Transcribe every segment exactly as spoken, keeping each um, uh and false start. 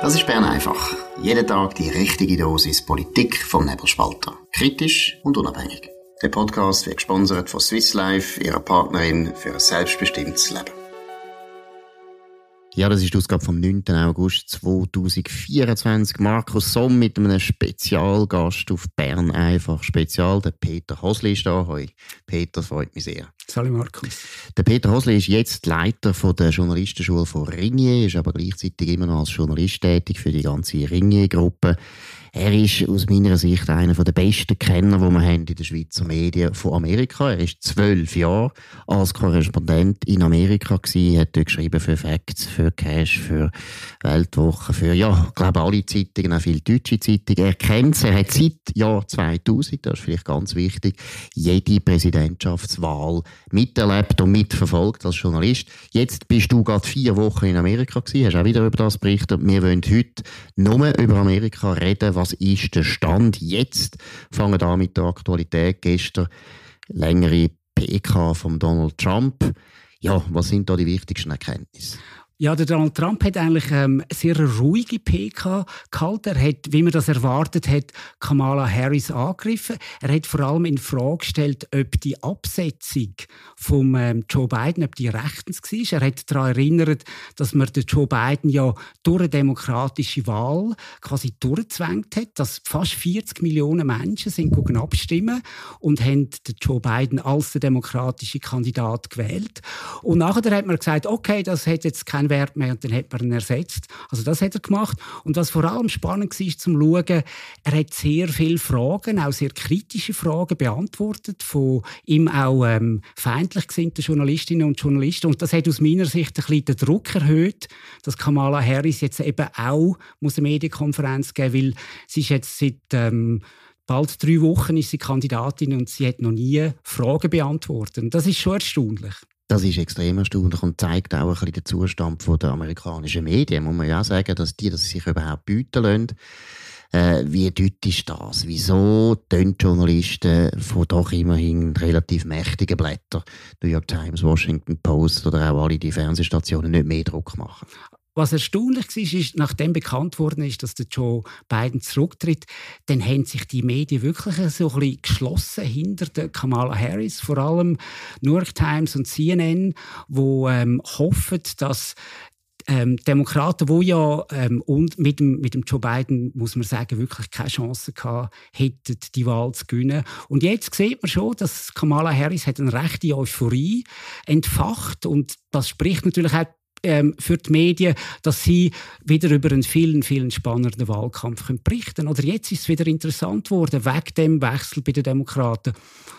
Das ist Bern einfach. Jeden Tag die richtige Dosis Politik vom Nebelspalter. Kritisch und unabhängig. Der Podcast wird gesponsert von Swiss Life, ihrer Partnerin für ein selbstbestimmtes Leben. Ja, das ist die Ausgabe vom neunten August zweitausendvierundzwanzig. Markus Somm mit einem Spezialgast auf Bern einfach Spezial. Der Peter Hosli ist da. Hoi. Peter, freut mich sehr. Salut Markus. Der Peter Hosli ist jetzt Leiter von der Journalistenschule von Ringier, ist aber gleichzeitig immer noch als Journalist tätig für die ganze Ringier-Gruppe. Er ist aus meiner Sicht einer der besten Kenner, die wir haben in den Schweizer Medien von Amerika. Er war zwölf Jahre als Korrespondent in Amerika gewesen, hat dort geschrieben für Facts, für Cash, für Weltwoche, für, ja, ich glaube alle Zeitungen, auch viele deutsche Zeitungen. Er kennt es, er hat seit Jahr zweitausend, das ist vielleicht ganz wichtig, jede Präsidentschaftswahl miterlebt und mitverfolgt als Journalist. Jetzt bist du gerade vier Wochen in Amerika gewesen, hast auch wieder über das berichtet. Wir wollen heute nur über Amerika reden. Was ist der Stand jetzt? Fangen wir an mit der Aktualität. Gestern längere P K von Donald Trump. Ja, was sind da die wichtigsten Erkenntnisse? Ja, der Donald Trump hat eigentlich ähm, eine sehr ruhige P K gehalten. Er hat, wie man das erwartet hat, Kamala Harris angegriffen. Er hat vor allem in Frage gestellt, ob die Absetzung von ähm, Joe Biden, ob die rechtens war. Er hat daran erinnert, dass man den Joe Biden ja durch eine demokratische Wahl quasi durchgezwängt hat, dass fast vierzig Millionen Menschen sind gegangen abstimmen und haben den Joe Biden als den demokratischen Kandidat gewählt. Und nachher hat man gesagt, okay, das hat jetzt keinen Wert mehr und dann hat man ihn ersetzt. Also das hat er gemacht. Und was vor allem spannend war, zum Schauen, er hat sehr viele Fragen, auch sehr kritische Fragen beantwortet, von ihm auch ähm, feindlich gesinnten Journalistinnen und Journalisten. Und das hat aus meiner Sicht ein bisschen den Druck erhöht, dass Kamala Harris jetzt eben auch muss eine Medienkonferenz geben, weil sie ist jetzt seit ähm, bald drei Wochen ist sie Kandidatin und sie hat noch nie Fragen beantwortet. Und das ist schon erstaunlich. Das ist extrem erstaunlich und zeigt auch ein bisschen den Zustand der amerikanischen Medien. Muss man ja auch sagen, dass die, dass sie sich überhaupt bieten lassen. Äh, wie deutlich ist das? Wieso tun Journalisten von doch immerhin relativ mächtigen Blättern, New York Times, Washington Post oder auch alle die Fernsehstationen, nicht mehr Druck machen? Was erstaunlich war, ist, nachdem bekannt worden ist, dass der Joe Biden zurücktritt, dann haben sich die Medien wirklich so ein bisschen geschlossen hinter der Kamala Harris, vor allem New York Times und C N N, wo ähm, hoffen, dass Ähm, Demokraten, die ja ähm, und mit, dem, mit dem Joe Biden, muss man sagen, wirklich keine Chance gehabt hätten, die Wahl zu gewinnen. Und jetzt sieht man schon, dass Kamala Harris hat eine rechte Euphorie entfacht und das spricht natürlich auch für die Medien, dass sie wieder über einen vielen, vielen spannenden Wahlkampf berichten können. Oder jetzt ist es wieder interessant geworden, wegen dem Wechsel bei den Demokraten.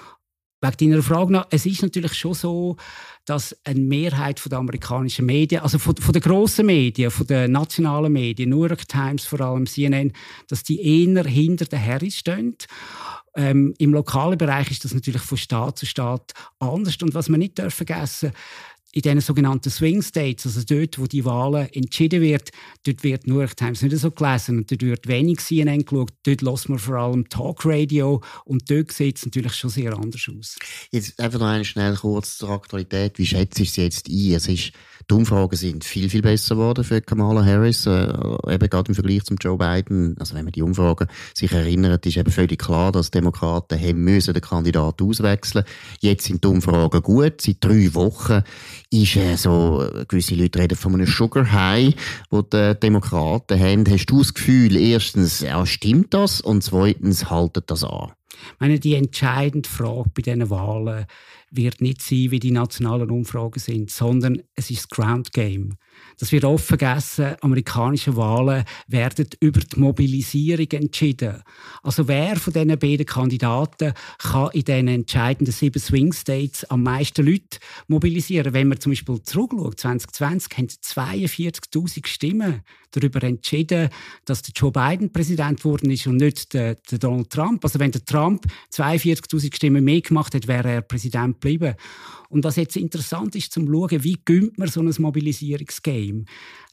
Wegen deiner Frage nach, es ist natürlich schon so, dass eine Mehrheit der amerikanischen Medien, also von, von den grossen Medien, von den nationalen Medien, New York Times vor allem, C N N, dass die eher hinter der Harris stehen. Ähm, Im lokalen Bereich ist das natürlich von Staat zu Staat anders. Und was man nicht vergessen darf, in diesen sogenannten Swing States, also dort, wo die Wahlen entschieden wird, dort wird New York Times nicht so gelesen und dort wird wenig C N N geschaut, dort hört man vor allem Talkradio und dort sieht es natürlich schon sehr anders aus. Jetzt einfach noch eine schnell kurz zur Aktualität. Wie schätzt du es jetzt ein? Es ist, die Umfragen sind viel, viel besser geworden für Kamala Harris, äh, eben gerade im Vergleich zum Joe Biden. Also wenn man die Umfragen sich erinnert, ist eben völlig klar, dass Demokraten haben müssen den Kandidaten auswechseln. Jetzt sind die Umfragen gut. Seit drei Wochen ist äh, so, gewisse Leute reden von einem Sugar High, wo die Demokraten haben. Hast du das Gefühl, erstens, ja, stimmt das? Und zweitens, haltet das an? Ich meine, die entscheidende Frage bei diesen Wahlen wird nicht sein, wie die nationalen Umfragen sind, sondern es ist das Ground Game. Das wird oft vergessen, amerikanische Wahlen werden über die Mobilisierung entschieden. Also wer von diesen beiden Kandidaten kann in diesen entscheidenden sieben Swing States am meisten Leute mobilisieren? Wenn man zum Beispiel zurückschaut, zwanzig zwanzig haben zweiundvierzigtausend Stimmen darüber entschieden, dass der Joe Biden Präsident geworden ist und nicht der, der Donald Trump. Also wenn der Trump zweiundvierzigtausend Stimmen mehr gemacht hat, wäre er Präsident geblieben. Und was jetzt interessant ist, zum schauen, wie gönnt man so ein Mobilisierungsgame.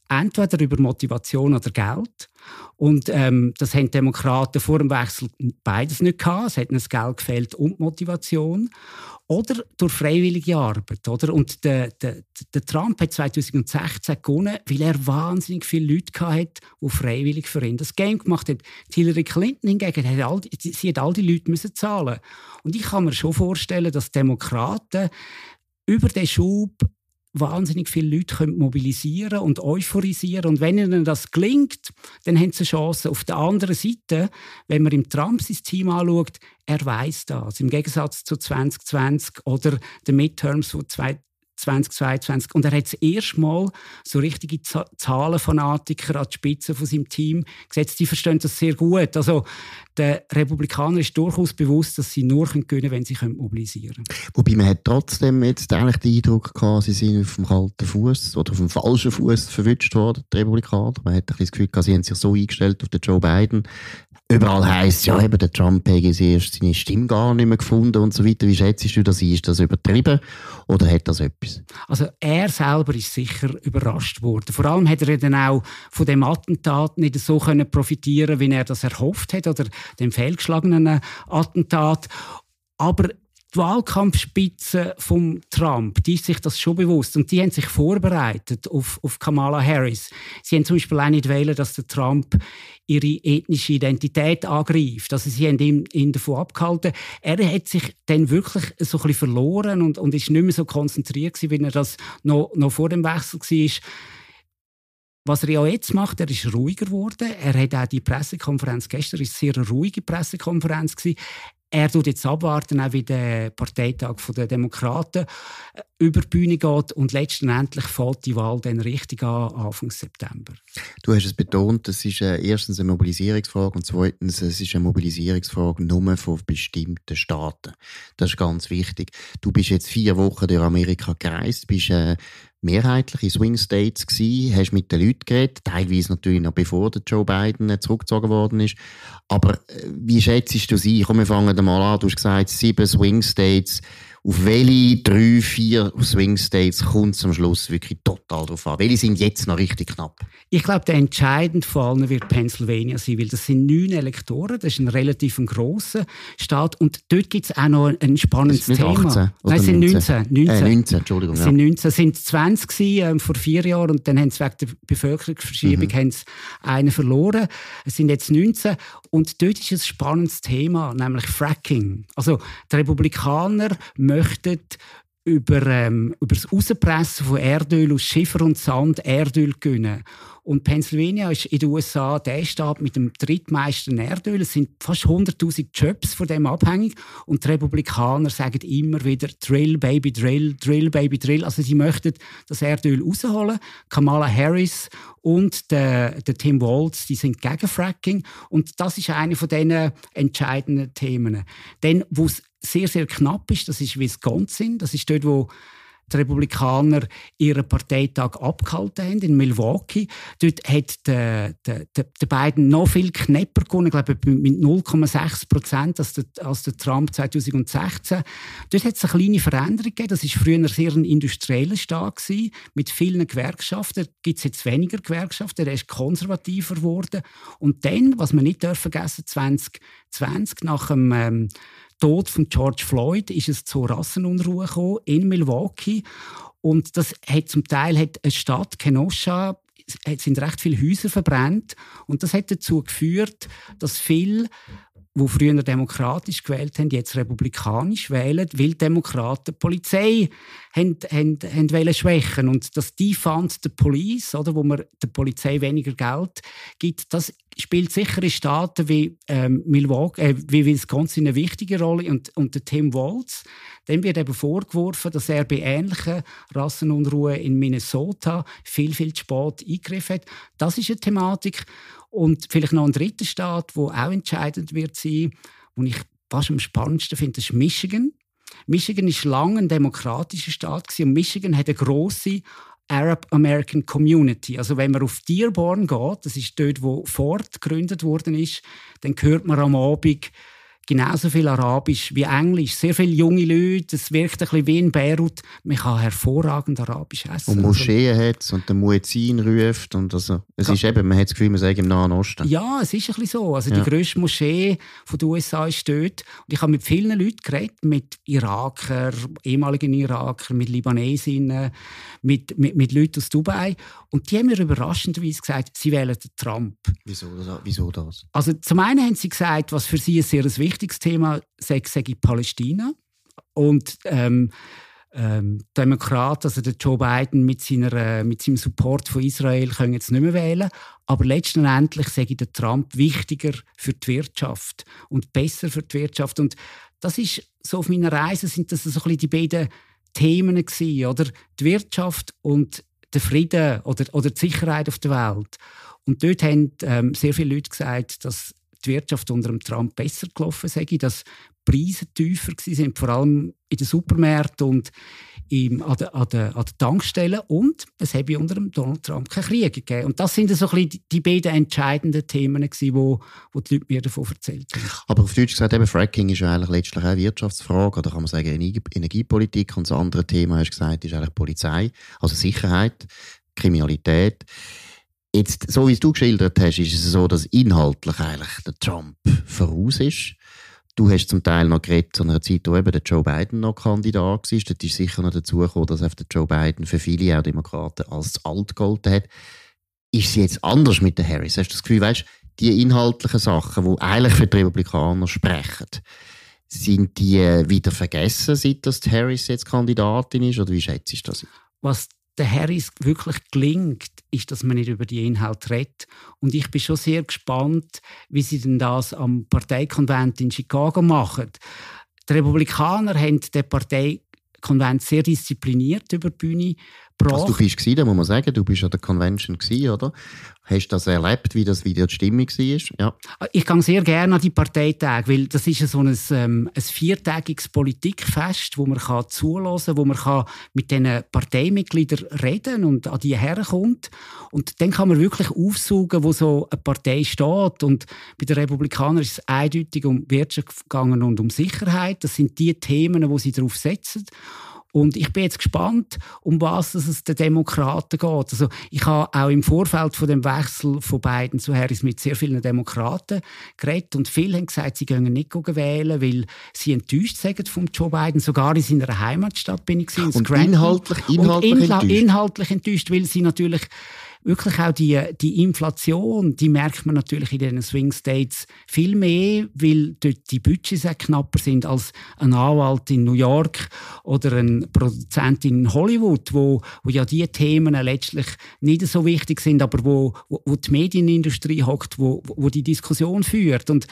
entweder über Motivation oder Geld. Und ähm, das haben die Demokraten vor dem Wechsel beides nicht gehabt. Es hat ihnen das Geld gefehlt und Motivation. Oder durch freiwillige Arbeit. Oder? Und der, der, der Trump hat zwanzig sechzehn gewonnen, weil er wahnsinnig viele Leute hatte, die freiwillig für ihn das Game gemacht haben. Hillary Clinton hingegen, hat all, sie hat all die Leute müssen zahlen. Und ich kann mir schon vorstellen, dass Demokraten über den Schub wahnsinnig viele Leute können mobilisieren und euphorisieren. Und wenn ihnen das gelingt, dann haben sie eine Chance. Auf der anderen Seite, wenn man im Trump sein Team anschaut, er weiss das. Im Gegensatz zu zwanzig zwanzig oder den Midterms von zwanzig zweiundzwanzig. Und er hat das erste Mal so richtige Z- Zahlenfanatiker an die Spitze von seinem Team gesetzt. Die verstehen das sehr gut. Also, den Republikanern ist durchaus bewusst, dass sie nur gewinnen können, wenn sie mobilisieren können. Wobei man hat trotzdem jetzt eigentlich den Eindruck gehabt, sie sind auf dem kalten Fuß oder auf dem falschen Fuß verwünscht worden, die Republikaner. Man hat ein bisschen das Gefühl gehabt, sie haben sich so eingestellt auf den Joe Biden. Überall heisst ja, eben der Trump hat erst seine Stimme gar nicht mehr gefunden und so weiter. Wie schätzt du das ein? Ist das übertrieben oder hat das etwas? Also er selber ist sicher überrascht worden. Vor allem hat er dann auch von dem Attentat nicht so können profitieren, wie er das erhofft hat, oder dem fehlgeschlagenen Attentat. Aber die Wahlkampfspitze von Trump, die ist sich das schon bewusst. Und die haben sich vorbereitet auf, auf Kamala Harris. Sie haben zum Beispiel auch nicht wählen, dass der Trump ihre ethnische Identität angreift. Also sie haben ihn, ihn davon abgehalten. Er hat sich dann wirklich so ein bisschen verloren und, und ist nicht mehr so konzentriert gewesen, wie er das noch, noch vor dem Wechsel war. Was er ja jetzt macht, er ist ruhiger geworden. Er hat auch die Pressekonferenz gestern, ist eine sehr ruhige Pressekonferenz gewesen. Er tut jetzt abwarten, auch wie der Parteitag der Demokraten über die Bühne geht und letztendlich fällt die Wahl dann richtig an, Anfang September. Du hast es betont, es ist äh, erstens eine Mobilisierungsfrage und zweitens es ist eine Mobilisierungsfrage nur von bestimmten Staaten. Das ist ganz wichtig. Du bist jetzt vier Wochen durch Amerika gereist, bist äh, mehrheitlich in Swing States gsi, hast mit den Leuten geredet, teilweise natürlich noch bevor der Joe Biden zurückgezogen worden ist. Aber äh, wie schätzt du sie? Komm, wir fangen mal an. Du hast gesagt, sieben Swing States. Auf welche drei, vier Swing States kommt es am Schluss wirklich total drauf an? Welche sind jetzt noch richtig knapp? Ich glaube, der entscheidende vor allem wird Pennsylvania sein, weil das sind neun Elektoren, das ist ein relativ grosser Staat und dort gibt es auch noch ein spannendes das Thema. achtzehn, Nein, es sind neunzehn. neunzehn. Äh, neunzehn, Entschuldigung. Es sind neunzehn, es sind zwanzig gewesen, ähm, vor vier Jahren und dann haben sie wegen der Bevölkerungsverschiebung mhm. haben sie einen verloren. Es sind jetzt neunzehn und dort ist ein spannendes Thema, nämlich Fracking. Also die Republikaner möchten über, ähm, über das Rauspressen von Erdöl aus Schiffer und Sand Erdöl gewinnen. Und Pennsylvania ist in den U S A der Staat mit dem drittmeisten Erdöl. Es sind fast hunderttausend Jobs von dem abhängig. Und die Republikaner sagen immer wieder Drill, Baby, Drill, Drill, Baby, Drill. Also sie möchten das Erdöl rausholen. Kamala Harris und der, der Tim Walz, die sind gegen Fracking. Und das ist eine von diesen entscheidenden Themen. Denn wo es sehr, sehr knapp ist, das ist Wisconsin. Das ist dort, wo die Republikaner ihren Parteitag abgehalten haben, in Milwaukee. Dort hat der, der, der, der Biden noch viel knapper gewonnen, ich glaube mit null Komma sechs Prozent als der, als der Trump zwanzig sechzehn. Dort hat es eine kleine Veränderung gegeben. Das war früher sehr ein industrieller Staat gewesen, mit vielen Gewerkschaften. Da gibt es jetzt weniger Gewerkschaften, er ist konservativer geworden. Und dann, was man nicht vergessen darf, zwanzig zwanzig nach dem ähm, Tod von George Floyd ist es zu Rassenunruhen gekommen in Milwaukee und das hat zum Teil hat eine Stadt Kenosha sind recht viele Häuser verbrannt und das hat dazu geführt, dass viele, die früher demokratisch gewählt haben, jetzt republikanisch wählen, weil die Demokraten die Polizei haben, haben, haben wollen schwächen und das Defund the Police, oder, wo man der Polizei weniger Geld gibt, das spielt sicher in Staaten wie ähm, Milwaukee, äh, wie Wisconsin eine wichtige Rolle und, und der Tim Walz, dem wird eben vorgeworfen, dass er bei ähnlichen Rassenunruhen in Minnesota viel, viel zu spät eingegriffen hat. Das ist eine Thematik. Und vielleicht noch ein dritter Staat, der auch entscheidend wird sein, und ich fast am spannendsten finde, das ist Michigan. Michigan war lange ein demokratischer Staat und Michigan hat eine grosse Arab American Community. Also wenn man auf Dearborn geht, das ist dort, wo Ford gegründet worden ist, dann hört man am Abend genauso viel Arabisch wie Englisch. Sehr viele junge Leute, es wirkt ein bisschen wie in Beirut. Man kann hervorragend Arabisch essen. Und Moscheen hat es und der Muezzin ruft. Und also, es ist eben, man hat das Gefühl, man sei im Nahen Osten. Ja, es ist ein bisschen so. Also ja. Die grösste Moschee von den U S A ist dort. Und ich habe mit vielen Leuten geredet, mit Irakern, ehemaligen Irakern, mit Libanesinnen, mit, mit, mit Leuten aus Dubai. Und die haben mir überraschenderweise gesagt, sie wählen den Trump. Wieso, wieso das? Also zum einen haben sie gesagt, was für sie ein sehr wichtiges Thema sei, sei Palästina. Und ähm, ähm, Demokrat, also der Joe Biden mit, seiner, äh, mit seinem Support von Israel, können jetzt nicht mehr wählen. Aber letztendlich sage ich, der Trump wichtiger für die Wirtschaft und besser für die Wirtschaft. Und das ist so auf meiner Reise sind das so ein bisschen die beiden Themen gewesen, oder? Die Wirtschaft und der Frieden oder, oder die Sicherheit auf der Welt. Und dort haben ähm, sehr viele Leute gesagt, dass die Wirtschaft unter dem Trump besser gelaufen sei, dass die Preise tiefer waren, vor allem in den Supermärkten und im, an den an der, an der Tankstellen. Und es habe unter dem Donald Trump keinen Krieg gegeben. Und das sind so ein bisschen die beiden entscheidenden Themen, die wo, wo die Leute mir davon erzählt haben. Aber auf Deutsch gesagt, eben, Fracking ist ja eigentlich letztlich auch eine Wirtschaftsfrage, oder kann man sagen Energiepolitik. Und das andere Thema, hast du gesagt, ist eigentlich Polizei, also Sicherheit, Kriminalität. Jetzt, so wie es du geschildert hast, ist es so, dass inhaltlich eigentlich der Trump voraus ist. Du hast zum Teil noch geredet zu einer Zeit, wo eben der Joe Biden noch Kandidat war. Dort ist sicher noch dazu gekommen, dass der Joe Biden für viele auch Demokraten als alt gegolten hat. Ist es jetzt anders mit der Harris? Hast du das Gefühl, weißt, die inhaltlichen Sachen, die eigentlich für die Republikaner sprechen, sind die wieder vergessen, seit dass die Harris jetzt Kandidatin ist? Oder wie schätzt du das? Was der Harris wirklich gelingt, ist, dass man nicht über die Inhalte redet. Und ich bin schon sehr gespannt, wie sie denn das am Parteikonvent in Chicago machen. Die Republikaner haben den Parteikonvent sehr diszipliniert über die Bühne gebracht. Also du bist da muss man sagen, du bist an der Convention gewesen, oder? Hast du das erlebt, wie das wieder die Stimmung war? Ja. Ich gehe sehr gerne an die Parteitage, weil das ist so ein, ähm, ein viertägiges Politikfest, wo man kann zuhören kann, wo man kann mit diesen Parteimitgliedern reden und an die herkommt. Und dann kann man wirklich aufsaugen, wo so eine Partei steht. Und bei den Republikanern ist es eindeutig um Wirtschaft gegangen und um Sicherheit. Das sind die Themen, wo sie darauf setzen. Und ich bin jetzt gespannt, um was es den Demokraten geht. Also ich habe auch im Vorfeld von dem Wechsel von Biden zu Harris mit sehr vielen Demokraten geredet. Und viele haben gesagt, sie gehen nicht wählen, weil sie enttäuscht sind von Joe Biden. Sogar in seiner Heimatstadt bin ich gewesen, und inhaltlich, inhaltlich und enttäuscht. inhaltlich enttäuscht, weil sie natürlich wirklich auch die, die Inflation, die merkt man natürlich in den Swing States viel mehr, weil dort die Budgets auch knapper sind als ein Anwalt in New York oder ein Produzent in Hollywood, wo, wo ja die Themen letztlich nicht so wichtig sind, aber wo, wo, wo die Medienindustrie hockt, wo, wo die Diskussion führt. Und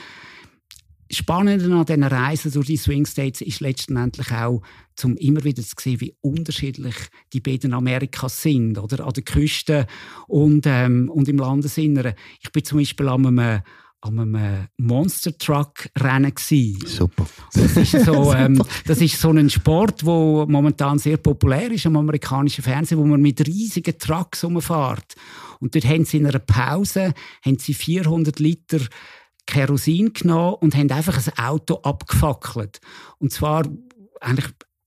Spannende an diesen Reisen durch die Swing States ist letztendlich auch, um immer wieder zu sehen, wie unterschiedlich die beiden Amerikas sind, oder? An der Küste und, ähm, und im Landesinneren. Ich bin zum Beispiel an einem, an einem Monster-Truck-Rennen gewesen. Super. Das ist, so, ähm, das ist so ein Sport, der momentan sehr populär ist am amerikanischen Fernsehen, wo man mit riesigen Trucks rumfährt. Und dort haben sie in einer Pause haben sie vierhundert Liter Kerosin genommen und haben einfach ein Auto abgefackelt. Und zwar eigentlich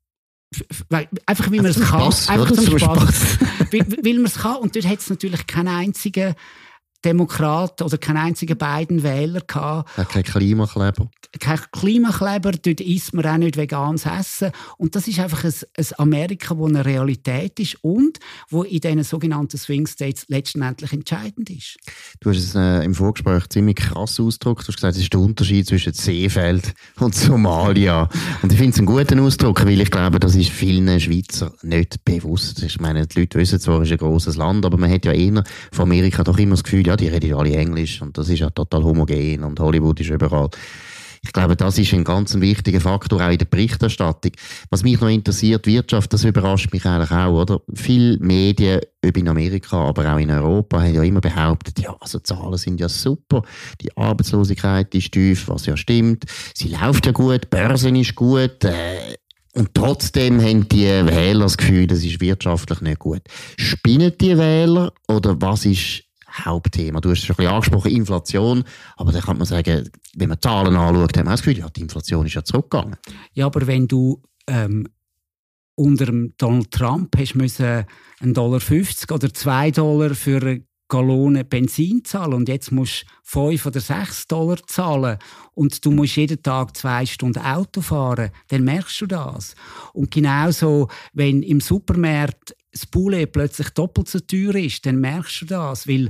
einfach, wie man es kann. Spaß, einfach zum Spaß. weil, weil man es kann. Und dort hat es natürlich keinen einzigen Demokrat oder keinen einzigen beiden Wähler gehabt. Ja, kein Klimakleber. Kein Klimakleber, dort isst man auch nicht veganes Essen. Und das ist einfach ein, ein Amerika, das eine Realität ist und wo in diesen sogenannten Swing States letztendlich entscheidend ist. Du hast es äh, im Vorgespräch ziemlich krass ausgedrückt. Du hast gesagt, es ist der Unterschied zwischen Seefeld und Somalia. Und ich finde es einen guten Ausdruck, weil ich glaube, das ist vielen Schweizer nicht bewusst. Ich meine, die Leute wissen zwar, es ist ein grosses Land, aber man hat ja eher von Amerika doch immer das Gefühl, ja, die reden ja alle Englisch und das ist ja total homogen und Hollywood ist überall. Ich glaube, das ist ein ganz wichtiger Faktor auch in der Berichterstattung. Was mich noch interessiert, Wirtschaft, das überrascht mich eigentlich auch, oder? Viele Medien, ob in Amerika, aber auch in Europa, haben ja immer behauptet, ja, also Zahlen sind ja super, die Arbeitslosigkeit ist tief, was ja stimmt, sie läuft ja gut, die Börse ist gut, äh, und trotzdem haben die Wähler das Gefühl, das ist wirtschaftlich nicht gut. Spinnen die Wähler oder was ist Hauptthema. Du hast es schon ein bisschen angesprochen, Inflation, aber da kann man sagen, wenn man Zahlen anschaut, haben wir das Gefühl, ja, die Inflation ist ja zurückgegangen. Ja, aber wenn du ähm, unter dem Donald Trump hast müssen einen Dollar fünfzig oder zwei Dollar für eine Gallone Benzin zahlen und jetzt musst du fünf oder sechs Dollar zahlen und du musst jeden Tag zwei Stunden Auto fahren, dann merkst du das. Und genauso, wenn im Supermarkt das Poulet plötzlich doppelt so teuer ist, dann merkst du das, weil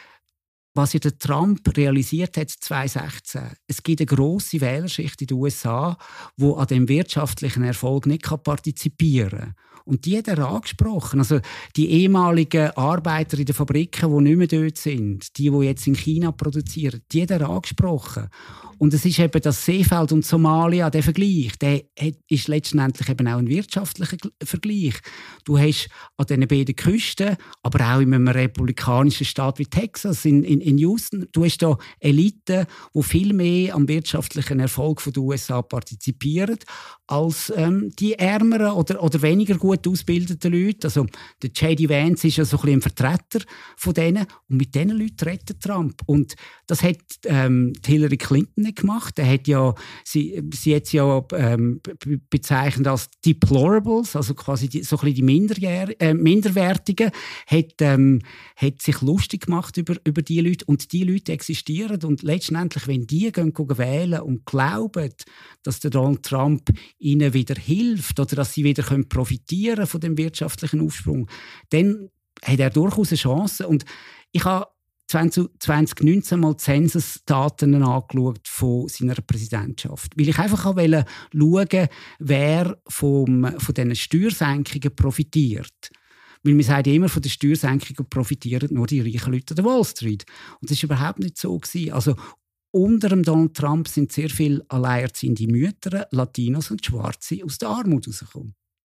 was ja der Trump realisiert hat zwanzig sechzehn, es gibt eine grosse Wählerschicht in den U S A, die an dem wirtschaftlichen Erfolg nicht partizipieren kann. Und die hat er angesprochen. Also die ehemaligen Arbeiter in den Fabriken, die nicht mehr dort sind, die, die jetzt in China produzieren, die hat er angesprochen. Und es ist eben das Seefeld und Somalia, der Vergleich, der ist letztendlich eben auch ein wirtschaftlicher Vergleich. Du hast an diesen beiden Küsten, aber auch in einem republikanischen Staat wie Texas, in, in, in Houston, du hast da Eliten, die viel mehr am wirtschaftlichen Erfolg der U S A partizipieren, als ähm, die ärmeren oder, oder weniger gut ausgebildeten Leute. Also der J D Vance ist ja so ein bisschen ein Vertreter von denen. Und mit diesen Leuten redet Trump. Und das hat ähm, Hillary Clinton nicht gemacht. Er hat ja, sie, sie hat ja ähm, bezeichnet als Deplorables, also quasi die, so ein bisschen die Minderjähr, äh, Minderwertigen, hat, ähm, hat sich lustig gemacht über, über die Leute. Und die Leute existieren. Und letztendlich, wenn die gehen, gehen wählen und glauben, dass der Donald Trump ihnen wieder hilft oder dass sie wieder profitieren können von dem wirtschaftlichen Aufschwung, dann hat er durchaus eine Chance. Und ich habe zwanzig neunzehn mal die Census-Daten angeschaut von seiner Präsidentschaft, weil ich einfach wollte schauen, wer vom, von diesen Steuersenkungen profitiert. Weil man sagt immer, von den Steuersenkungen profitieren nur die reichen Leute an der Wall Street. Und das war überhaupt nicht so. Also unter dem Donald Trump sind sehr viele alleinerziehende Mütter, Latinos und Schwarze aus der Armut rausgekommen.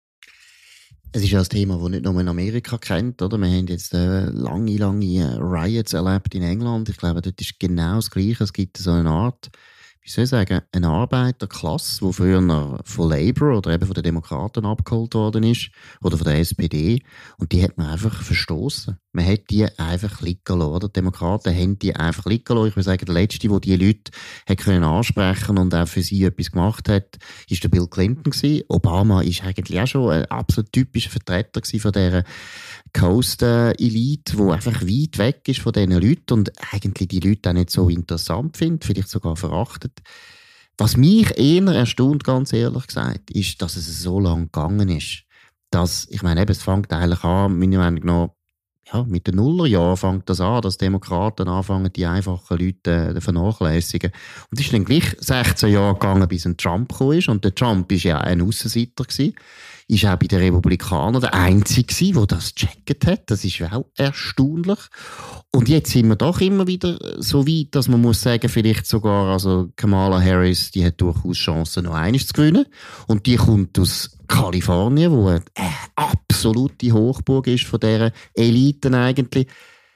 Es ist ja ein Thema, das nicht nur in Amerika kennt, oder? Wir haben jetzt äh, lange, lange Riots erlebt in England. Ich glaube, dort ist genau das Gleiche. Es gibt so eine Art, wie soll ich sagen, eine Arbeiterklasse, die früher von Labour oder eben von den Demokraten abgeholt worden ist, oder von der S P D. Und die hat man einfach verstoßen. Man hat die einfach liegen lassen, oder? Die Demokraten haben die einfach liegen lassen. Ich würde sagen, der Letzte, der diese Leute hat können ansprechen und auch für sie etwas gemacht hat, war der Bill Clinton gewesen. Obama ist eigentlich auch schon ein absolut typischer Vertreter gewesen von dieser Coast-Elite, die einfach weit weg ist von diesen Leuten und eigentlich die Leute auch nicht so interessant findet, vielleicht sogar verachtet. Was mich eher erstaunt, ganz ehrlich gesagt, ist, dass es so lange gegangen ist. Dass, ich meine, eben, es fängt eigentlich an, meiner Meinung nach, ja, mit den Nullerjahren fängt das an, dass Demokraten anfangen, die einfachen Leute äh, vernachlässigen. Und es ist dann gleich sechzehn Jahre gegangen, bis ein Trump gekommen ist. Und der Trump war ja ein Aussenseiter gewesen. Ist auch bei den Republikanern der Einzige gewesen, der das gecheckt hat. Das ist auch erstaunlich. Und jetzt sind wir doch immer wieder so weit, dass man muss sagen, vielleicht sogar, also Kamala Harris, die hat durchaus Chancen, noch eines zu gewinnen. Und die kommt aus Kalifornien, wo eine absolute Hochburg ist von dieser Eliten eigentlich.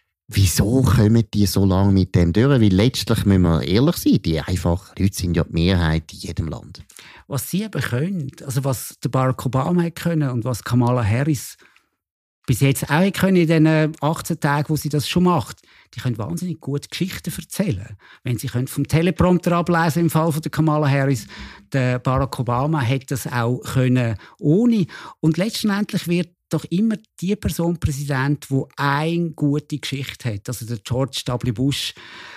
Wieso kommen die so lange mit dem durch? Weil letztlich müssen wir ehrlich sein, die einfachen Leute sind ja die Mehrheit in jedem Land. Was sie eben können, also was der Barack Obama hat können und was Kamala Harris bis jetzt auch können in den achtzehn Tagen, wo sie das schon macht, die können wahnsinnig gut Geschichten erzählen. Wenn sie können vom Teleprompter ablesen im Fall von der Kamala Harris, der Barack Obama hat das auch können ohne. Und letztendlich wird doch immer die Person Präsident, die eine gute Geschichte hat. Also der George W. Bush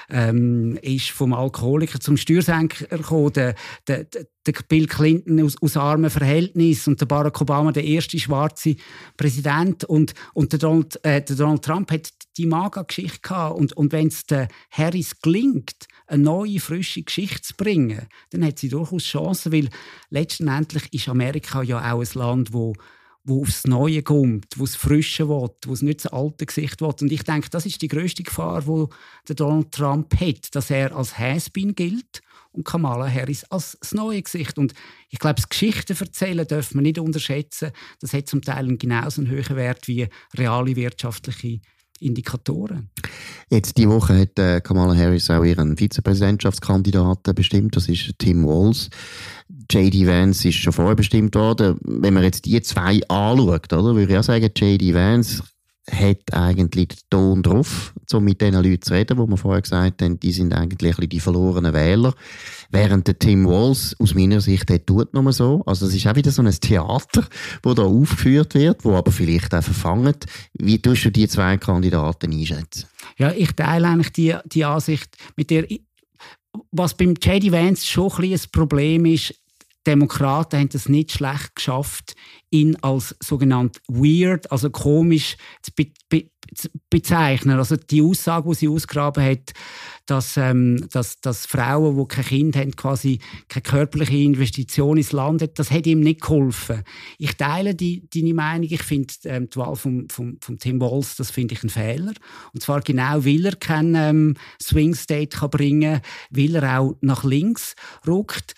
ähm, ist vom Alkoholiker zum Steuersenker gekommen, der, der, der Bill Clinton aus, aus armen Verhältnissen und der Barack Obama der erste schwarze Präsident und, und der, Donald, äh, der Donald Trump hat die Maga-Geschichte gehabt. Und, und wenn es der Harris gelingt, eine neue, frische Geschichte zu bringen, dann hat sie durchaus Chancen, weil letztendlich ist Amerika ja auch ein Land, wo wo aufs Neue kommt, wo es Frische will, wo es nicht das alte Gesicht will. Und ich denke, das ist die grösste Gefahr, die der Donald Trump hat, dass er als Has-Been gilt und Kamala Harris als das neue Gesicht. Und ich glaube, das Geschichten erzählen darf man nicht unterschätzen. Das hat zum Teil einen genauso einen hohen Wert wie reale wirtschaftliche Indikatoren. Jetzt diese Woche hat äh, Kamala Harris auch ihren Vizepräsidentschaftskandidaten bestimmt. Das ist Tim Walz. J D Vance ist schon vorher bestimmt worden. Wenn man jetzt die zwei anschaut, oder, würde ich auch sagen, J D Vance hat eigentlich den Ton drauf, um mit den Leuten zu reden, wo wir vorher gesagt haben, die sind eigentlich ein bisschen die verlorenen Wähler. Während der Tim Walz, aus meiner Sicht, der tut nur so. Also es ist auch wieder so ein Theater, das da aufgeführt wird, wo aber vielleicht auch verfangen. Wie tust du die zwei Kandidaten einschätzen? Ja, ich teile eigentlich die, die Ansicht, mit der, was beim J D Vance schon ein, ein Problem ist. Demokraten haben es nicht schlecht geschafft, ihn als sogenannt weird, also komisch zu, be- be- zu bezeichnen. Also die Aussage, die sie ausgegraben hat, dass, ähm, dass, dass Frauen, die kein Kind haben, quasi keine körperliche Investition ins Land haben, das hat ihm nicht geholfen. Ich teile die, deine Meinung. Ich finde ähm, die Wahl von vom, vom Tim Walz, das finde ich ein Fehler. Und zwar genau, weil er keinen ähm, Swing State kann bringen kann, weil er auch nach links rückt.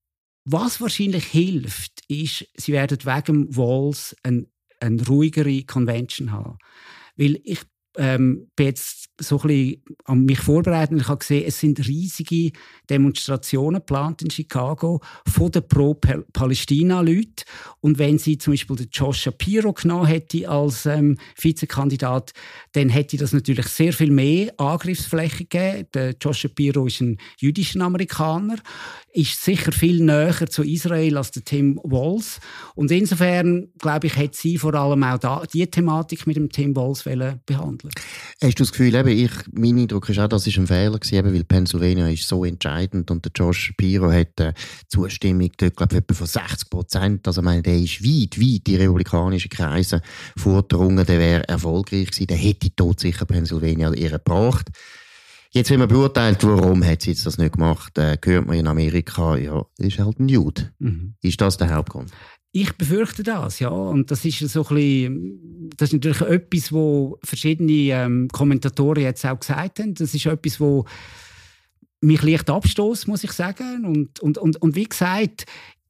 Was wahrscheinlich hilft, ist, sie werden wegen Walz eine, eine ruhigere Convention haben. Weil ich ähm, bin jetzt so ein bisschen an mich vorbereitet und ich habe gesehen, es sind riesige Demonstrationen geplant in Chicago von den Pro-Palästina-Leuten. Und wenn sie zum Beispiel den Josh Shapiro genommen hätte als ähm, Vizekandidat, dann hätte das natürlich sehr viel mehr Angriffsfläche gegeben. Der Josh Shapiro ist ein jüdischer Amerikaner, ist sicher viel näher zu Israel als der Tim Walz. Und insofern, glaube ich, hat sie vor allem auch da, die Thematik mit dem Tim Walz behandeln. Hast du das Gefühl, eben, ich, mein Eindruck ist auch, das ist ein Fehler gewesen, eben, weil Pennsylvania ist so entscheidend und der Josh Shapiro hat eine Zustimmung dort, glaube ich, etwa von sechzig Prozent. Also, ich meine, der ist weit, weit in republikanischen Kreisen vorgedrungen, der wäre erfolgreich gewesen, der hätte dort sicher Pennsylvania ihr gebracht. Jetzt, wenn man beurteilt, warum hat sie jetzt das nicht gemacht, äh, hört man in Amerika, ja, ist halt ein Jude. Mhm. Ist das der Hauptgrund? Ich befürchte das, ja. Und das ist so ein bisschen, das ist natürlich etwas, wo verschiedene ähm, Kommentatoren jetzt auch gesagt haben. Das ist etwas, wo mich leicht abstößt, muss ich sagen. Und, und, und, und wie gesagt,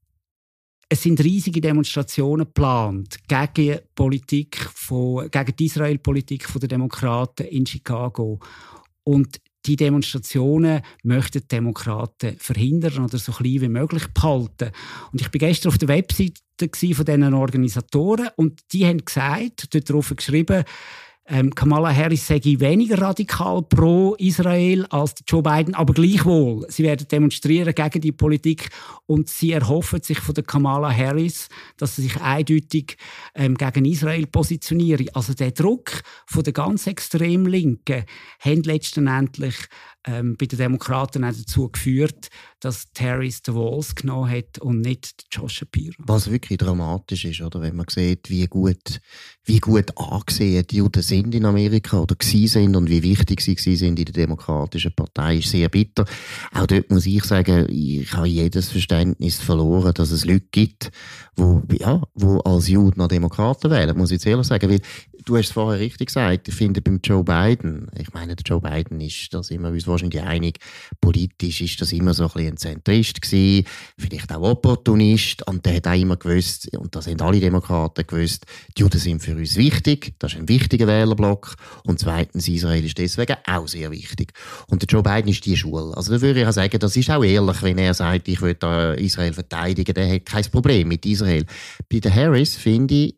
es sind riesige Demonstrationen geplant gegen Politik von, gegen die Israel-Politik der Demokraten in Chicago. Und die Demonstrationen möchten die Demokraten verhindern oder so klein wie möglich behalten. Und ich bin gestern auf der Webseite von diesen Organisatoren und die haben gesagt, dort drauf geschrieben, ähm, Kamala Harris sei weniger radikal pro Israel als Joe Biden, aber gleichwohl. Sie werden demonstrieren gegen die Politik und sie erhoffen sich von der Kamala Harris, dass sie sich eindeutig ähm, gegen Israel positionieren. Also der Druck von der ganz extrem Linken hat letztendlich ähm, bei den Demokraten auch dazu geführt, dass Harris den Walz genommen hat und nicht Josh Shapiro. Was wirklich dramatisch ist, oder? Wenn man sieht, wie gut, wie gut angesehen die Juden sind in Amerika oder gewesen sind und wie wichtig sie gewesen sind in der Demokratischen Partei, ist sehr bitter. Auch dort muss ich sagen, ich habe jedes Verständnis verloren, dass es Leute gibt, wo, ja, wo als Juden noch Demokraten wählen, muss ich jetzt ehrlich sagen, weil du hast es vorher richtig gesagt, ich finde beim Joe Biden, ich meine, der Joe Biden ist, da sind wir uns wahrscheinlich einig, politisch ist das immer so ein bisschen ein Zentrist gewesen, vielleicht auch Opportunist, und der hat auch immer gewusst, und das haben alle Demokraten gewusst, die Juden sind für uns wichtig, das ist ein wichtiger Wählerblock, und zweitens, Israel ist deswegen auch sehr wichtig. Und der Joe Biden ist die Schule. Also da würde ich auch sagen, das ist auch ehrlich, wenn er sagt, ich will da Israel verteidigen, der hat kein Problem mit Israel. Bei der Harris finde ich,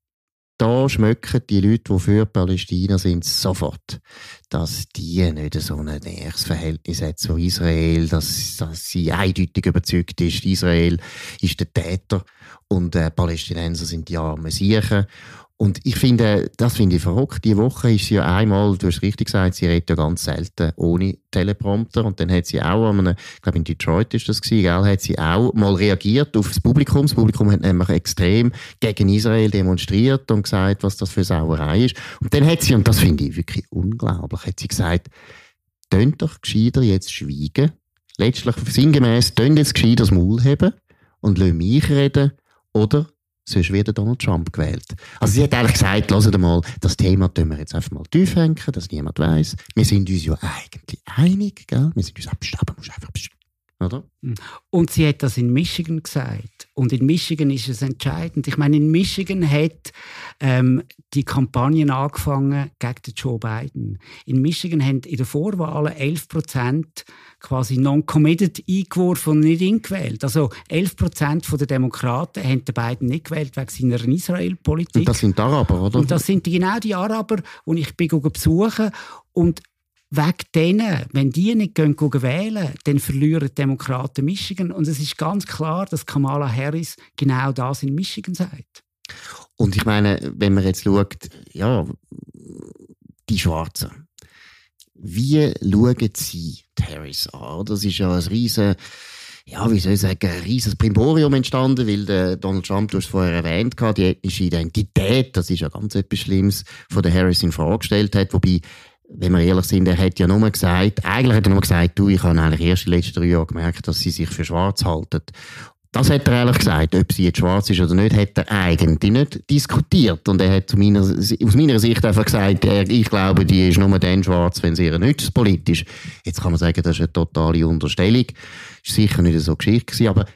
da schmecken die Leute, die für Palästina sind, sofort, dass die nicht so ein näheres Verhältnis hat zu Israel, dass, dass sie eindeutig überzeugt ist, Israel ist der Täter und äh, Palästinenser sind die armen Siechen. Und ich finde, das finde ich verrückt. Die Woche ist sie ja einmal, du hast richtig gesagt, sie redet ja ganz selten ohne Teleprompter. Und dann hat sie auch, an einem, ich glaube in Detroit ist das gewesen, gell, hat sie auch mal reagiert auf das Publikum. Das Publikum hat nämlich extrem gegen Israel demonstriert und gesagt, was das für Sauerei ist. Und dann hat sie, und das finde ich wirklich unglaublich, hat sie gesagt, tönt doch gescheiter jetzt schweigen. Letztlich sinngemäß, tönt jetzt gescheiter das Maul haben und lass mich reden, oder sonst wird Donald Trump gewählt. Also sie hat eigentlich gesagt, hört mal, das Thema tun wir jetzt einfach mal tief hängen, dass niemand weiss. Wir sind uns ja eigentlich einig, gell? Wir sind uns abgestimmt, musst einfach oder? Und sie hat das in Michigan gesagt. Und in Michigan ist es entscheidend. Ich meine, in Michigan hat ähm, die Kampagne angefangen gegen den Joe Biden. In Michigan haben in der Vorwahl elf Prozent quasi non-committed eingeworfen und nicht ingewählt. Also elf Prozent der Demokraten haben den Biden nicht gewählt wegen seiner Israel-Politik. Und das sind die Araber, oder? Und das sind die, genau die Araber, die ich bin besuchen. Und wegen denen, wenn die nicht gehen, gehen wählen, dann verlieren die Demokraten Michigan. Und es ist ganz klar, dass Kamala Harris genau das in Michigan sagt. Und ich meine, wenn man jetzt schaut, ja, die Schwarzen, wie schauen sie die Harris an? Das ist ja ein riesen, ja, wie soll ich sagen, ein riesiges Primborium entstanden, weil der Donald Trump, du hast es vorher erwähnt, die ethnische Identität, das ist ja ganz etwas Schlimmes, von der Harris in Frage gestellt hat, wobei, wenn wir ehrlich sind, er hat ja nur gesagt, eigentlich hat er nur gesagt, du, ich habe eigentlich erst in den letzten drei Jahren gemerkt, dass sie sich für schwarz halten. Das hat er ehrlich gesagt. Ob sie jetzt schwarz ist oder nicht, hat er eigentlich nicht diskutiert. Und er hat zu meiner, aus meiner Sicht einfach gesagt, ich glaube, die ist nur dann schwarz, wenn sie ihr nützt politisch. Jetzt kann man sagen, das ist eine totale Unterstellung. Das war sicher nicht so geschickt gewesen, aber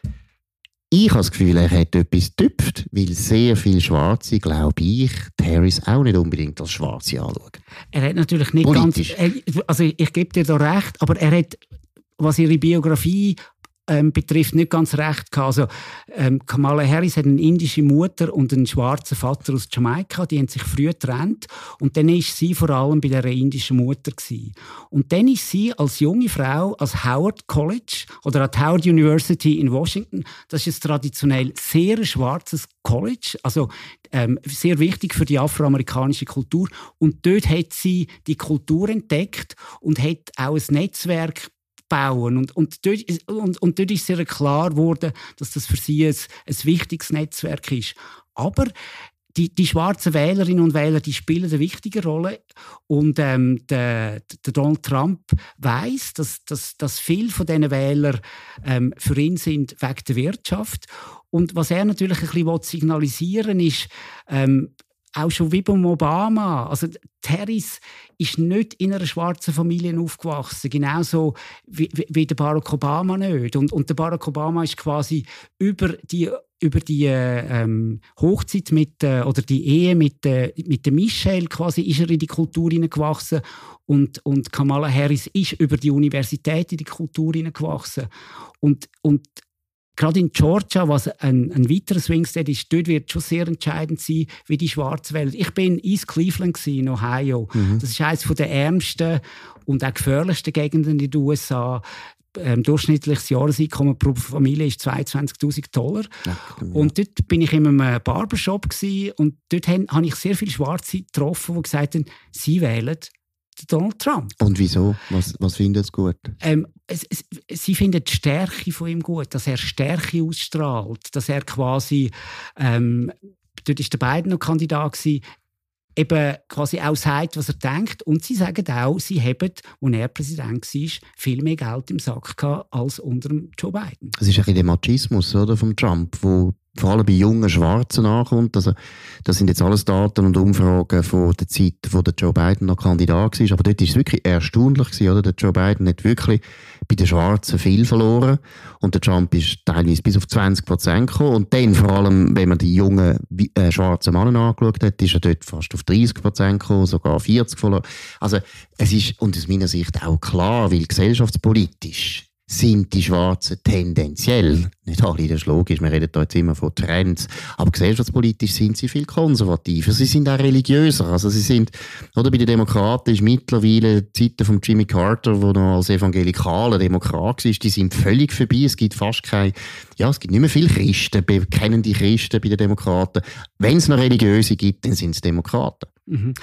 ich habe das Gefühl, er hat etwas getüpft, weil sehr viele Schwarze, glaube ich, die Harris auch nicht unbedingt als Schwarze anschauen. Er hat natürlich nicht politisch. ganz... Er, also ich gebe dir da recht, aber er hat, was ihre Biografie ähm, betrifft, nicht ganz recht gehabt. Also, ähm, Kamala Harris hat eine indische Mutter und einen schwarzen Vater aus Jamaika. Die haben sich früh getrennt. Und dann war sie vor allem bei dieser indischen Mutter gewesen. Und dann ist sie als junge Frau als Howard College oder an Howard University in Washington, das ist ein traditionell sehr schwarzes College, also ähm, sehr wichtig für die afroamerikanische Kultur. Und dort hat sie die Kultur entdeckt und hat auch ein Netzwerk bauen. Und, und, dort, und, und dort ist sehr klar geworden, dass das für sie ein, ein wichtiges Netzwerk ist. Aber die, die schwarzen Wählerinnen und Wähler, die spielen eine wichtige Rolle. Und ähm, der, der Donald Trump weiss, dass, dass, dass viele von diesen Wählern ähm, für ihn sind wegen der Wirtschaft. Und was er natürlich ein bisschen signalisieren will, ist, ähm, auch schon wie beim Obama. Also Harris ist nicht in einer schwarzen Familie aufgewachsen, genauso wie, wie, wie der Barack Obama nicht. Und, und der Barack Obama ist quasi über die über die ähm, Hochzeit mit äh, oder die Ehe mit äh, mit der Michelle quasi ist er in die Kultur hineingewachsen und und Kamala Harris ist über die Universität in die Kultur hineingewachsen und und gerade in Georgia, was ein, ein weiterer Swing State ist, dort wird schon sehr entscheidend sein, wie die Schwarze wählen. Ich bin in East Cleveland in Ohio. Mhm. Das ist eines der ärmsten und auch gefährlichsten Gegenden in den U S A. Ähm, durchschnittliches Jahreseinkommen pro Familie ist zweiundzwanzigtausend Dollar. Ja, genau. Und dort bin ich in einem Barbershop gewesen, und dort habe ich sehr viele Schwarze getroffen, die gesagt haben, sie wählen Donald Trump. Und wieso? Was, was findet sie gut? Ähm, es, es, sie finden die Stärke von ihm gut, dass er Stärke ausstrahlt, dass er quasi, ähm, dort war der Biden noch Kandidat gewesen, eben quasi auch sagt, was er denkt. Und sie sagen auch, sie haben, als er Präsident war, viel mehr Geld im Sack gehabt als unter Joe Biden. Es ist ein bisschen der Machismus, oder, von Trump, wo vor allem bei jungen Schwarzen ankommt. Also, das sind jetzt alles Daten und Umfragen von der Zeit, wo der Joe Biden noch Kandidat war. Aber dort war es wirklich erstaunlich gewesen, oder? Der Joe Biden hat wirklich bei den Schwarzen viel verloren. Und der Trump ist teilweise bis auf zwanzig Prozent gekommen. Und dann, vor allem, wenn man die jungen äh, schwarzen Männer angeschaut hat, ist er dort fast auf dreißig Prozent gekommen, sogar vierzig verloren. Also, es ist, und aus meiner Sicht auch klar, weil gesellschaftspolitisch sind die Schwarzen tendenziell, nicht alle, das ist logisch, wir reden hier jetzt immer von Trends, aber gesellschaftspolitisch sind sie viel konservativer, sie sind auch religiöser, also sie sind, oder bei den Demokraten ist mittlerweile die Zeiten von Jimmy Carter, der noch als evangelikaler Demokrat war, die sind völlig vorbei, es gibt fast keine, ja, es gibt nicht mehr viele Christen, bekennende Christen bei den Demokraten, wenn es noch Religiöse gibt, dann sind es Demokraten. Mhm.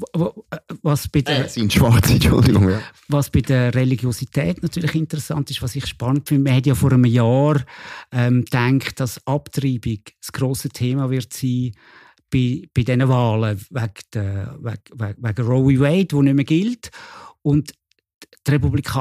Was bei der, äh, sind Schwarze, Entschuldigung, ja. Was bei der Religiosität natürlich interessant ist, was ich spannend finde, man hat ja vor einem Jahr ähm, gedacht, dass Abtreibung das grosse Thema wird sein bei, bei diesen Wahlen, wegen, der, wegen, wegen Roe v. Wade, der nicht mehr gilt. Und die Republikaner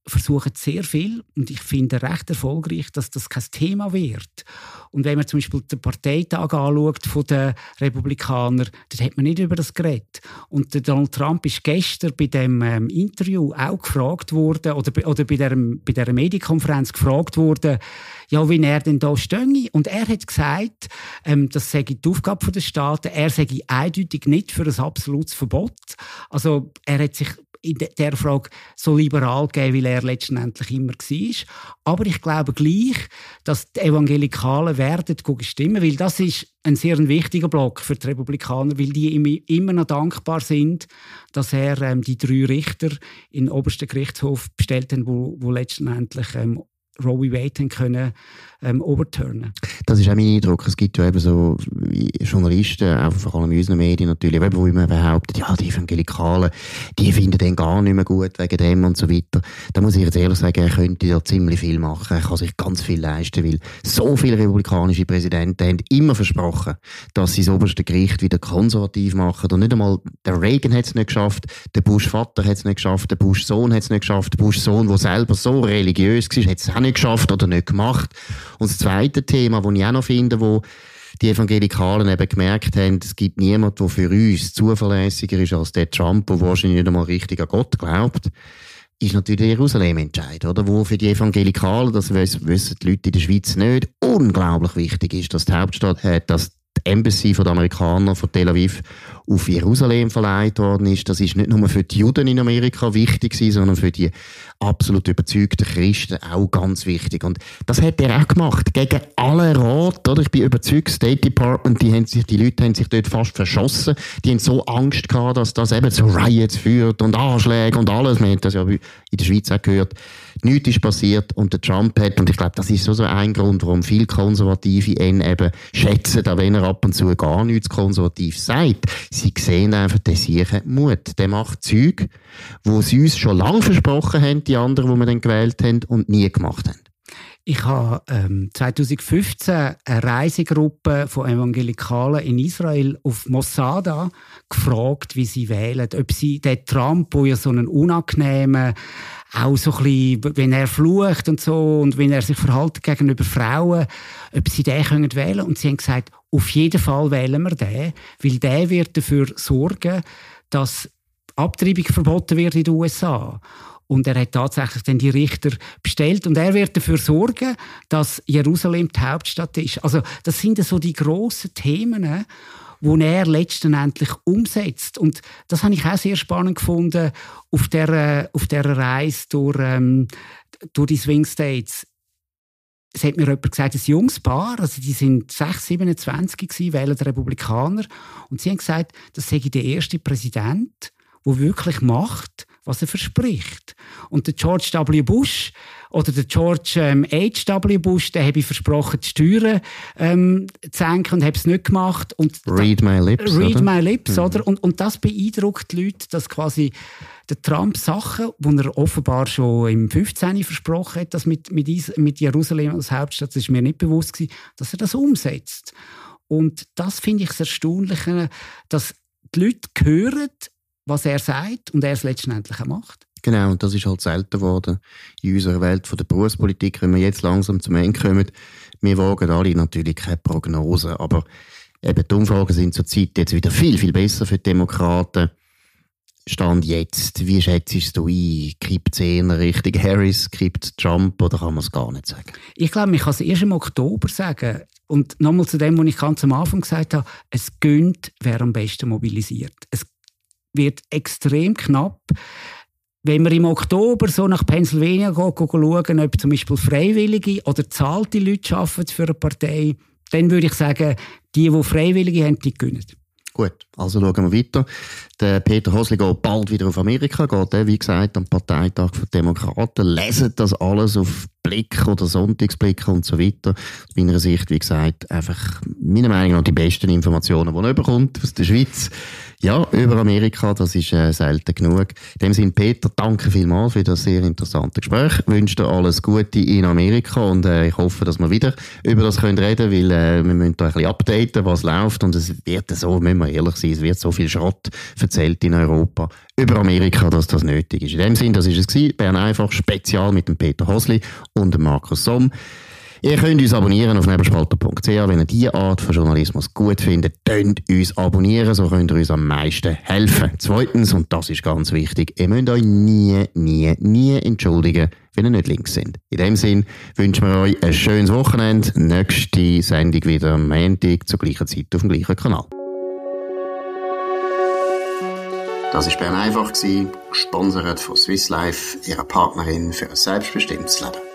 versuchen sehr viel und ich finde recht erfolgreich, dass das kein Thema wird. Und wenn man zum Beispiel den Parteitag anschaut von den Republikanern, dann hat man nicht über das geredet. Und der Donald Trump ist gestern bei dem ähm, Interview auch gefragt worden, oder, oder bei der, bei der Medienkonferenz gefragt worden, ja, wie er denn da stehe. Und er hat gesagt, ähm, das sei die Aufgabe der Staaten, er sei eindeutig nicht für ein absolutes Verbot. Also er hat sich in dieser Frage so liberal gegeben, wie er letztendlich immer war. Aber ich glaube gleich, dass die Evangelikalen werden stimmen, weil das ist ein sehr wichtiger Block für die Republikaner, weil die immer noch dankbar sind, dass er ähm, die drei Richter in den obersten Gerichtshof bestellt hat, wo, wo letztendlich ähm, Roe v. Wade können ähm, overturnen. Das ist auch mein Eindruck. Es gibt ja eben so Journalisten, auch vor allem in unseren Medien natürlich, die immer behaupten, ja, die Evangelikalen, die finden den gar nicht mehr gut wegen dem und so weiter. Da muss ich jetzt ehrlich sagen, er könnte da ziemlich viel machen. Er kann sich ganz viel leisten, weil so viele republikanische Präsidenten haben immer versprochen, dass sie das oberste Gericht wieder konservativ machen. Und nicht einmal der Reagan hat es nicht geschafft, der Bush-Vater hat es nicht geschafft, der Bush-Sohn hat es nicht geschafft, der Bush-Sohn, der selber so religiös war, hat es auch nicht geschafft oder nicht gemacht. Und das zweite Thema, das ich auch noch finde, wo die Evangelikalen eben gemerkt haben, es gibt niemanden, der für uns zuverlässiger ist als der Trump, der wahrscheinlich nicht einmal richtig an Gott glaubt, ist natürlich der Jerusalem-Entscheid, oder? Wo für die Evangelikalen, das wissen die Leute in der Schweiz nicht, unglaublich wichtig ist, dass die Hauptstadt, äh, dass die Embassy der Amerikaner von Tel Aviv auf Jerusalem verleiht worden ist. Das ist nicht nur für die Juden in Amerika wichtig, sondern für die absolut überzeugten Christen auch ganz wichtig. Und das hat er auch gemacht, gegen alle Rat. Oder? Ich bin überzeugt, State Department, die, haben sich, die Leute haben sich dort fast verschossen. Die haben so Angst gehabt, dass das eben zu Riots führt und Anschläge und alles. Man hat das ja in der Schweiz auch gehört. Nichts ist passiert und der Trump hat, und ich glaube, das ist so, so ein Grund, warum viele Konservative ihn eben schätzen, auch wenn er ab und zu gar nichts konservativ sagt. Sie sehen einfach, der Sieg hat Mut. Der macht Zeug, wo sie uns schon lange versprochen haben, die anderen, die wir dann gewählt haben und nie gemacht haben. Ich habe ähm, zwanzig fünfzehn eine Reisegruppe von Evangelikalen in Israel auf Mossada gefragt, wie sie wählen. Ob sie den Trump, der ja so einen unangenehmen, auch so ein bisschen, wenn er flucht und so, und wenn er sich verhält gegenüber Frauen, ob sie den können wählen. Und sie haben gesagt, auf jeden Fall wählen wir den, weil der wird dafür sorgen, dass Abtreibung verboten wird in den U S A. Und er hat tatsächlich dann die Richter bestellt. Und er wird dafür sorgen, dass Jerusalem die Hauptstadt ist. Also das sind so die grossen Themen, die er letztendlich umsetzt. Und das habe ich auch sehr spannend gefunden auf dieser, auf dieser Reise durch, ähm, durch die Swing States. Es hat mir jemand gesagt, ein junges Paar, also die sind sechs, siebenundzwanzig gewesen, wählen Republikaner. Und sie haben gesagt, das sei der erste Präsident, der wirklich macht, was er verspricht. Und der George W. Bush oder der George ähm, H W. Bush, der habe ich versprochen, die Steuern ähm, zu senken und habe es nicht gemacht. Und read da, my lips, Read oder? my lips, Mhm. oder? Und, und das beeindruckt die Leute, dass quasi der Trump Sachen, die er offenbar schon im fünfzehn versprochen hat, dass mit, mit, Is- mit Jerusalem als Hauptstadt, das ist mir nicht bewusst gewesen, dass er das umsetzt. Und das finde ich das Erstaunliche, dass die Leute hören, was er sagt und er es letztendlich auch macht. Genau, und das ist halt selten geworden in unserer Welt von der Berufspolitik, wenn wir jetzt langsam zum Ende kommen. Wir wagen alle natürlich keine Prognose, aber eben die Umfragen sind zurzeit jetzt wieder viel, viel besser für die Demokraten. Stand jetzt, wie schätzt du ein? Kippt es eher Richtung Harris, kippt Trump oder kann man es gar nicht sagen? Ich glaube, man kann es erst im Oktober sagen. Und nochmal zu dem, was ich ganz am Anfang gesagt habe, es gönnt, wer am besten mobilisiert. Es wird extrem knapp. Wenn wir im Oktober so nach Pennsylvania gehen, gehen schauen, ob zum Beispiel Freiwillige oder zahlte Leute arbeiten für eine Partei, dann würde ich sagen, die, die Freiwillige haben, die gewinnen. Gut, also schauen wir weiter. Der Peter Hosli geht bald wieder auf Amerika, geht er, wie gesagt, am Parteitag der Demokraten. Lesen das alles auf Blick oder Sonntagsblick und so weiter. Aus meiner Sicht, wie gesagt, einfach meiner Meinung nach die besten Informationen, die man bekommt aus der Schweiz. Ja, über Amerika, das ist äh, selten genug. In dem Sinne, Peter, danke vielmals für das sehr interessante Gespräch. Ich wünsche dir alles Gute in Amerika und äh, ich hoffe, dass wir wieder über das können reden, weil äh, wir müssen da ein bisschen updaten, was läuft, und es wird so, müssen wir ehrlich sein, es wird so viel Schrott erzählt in Europa über Amerika, dass das nötig ist. In dem Sinn, das ist es gewesen. Bern einfach Spezial mit dem Peter Hosli und dem Markus Somm. Ihr könnt uns abonnieren auf nebelspalter punkt c h. Wenn ihr diese Art von Journalismus gut findet, könnt uns abonnieren, so könnt ihr uns am meisten helfen. Zweitens, und das ist ganz wichtig, ihr müsst euch nie, nie, nie entschuldigen, wenn ihr nicht links sind. In dem Sinn wünschen wir euch ein schönes Wochenende. Nächste Sendung wieder am Montag zur gleichen Zeit auf dem gleichen Kanal. Das war Bern einfach, gesponsert von Swiss Life, ihrer Partnerin für ein selbstbestimmtes Leben.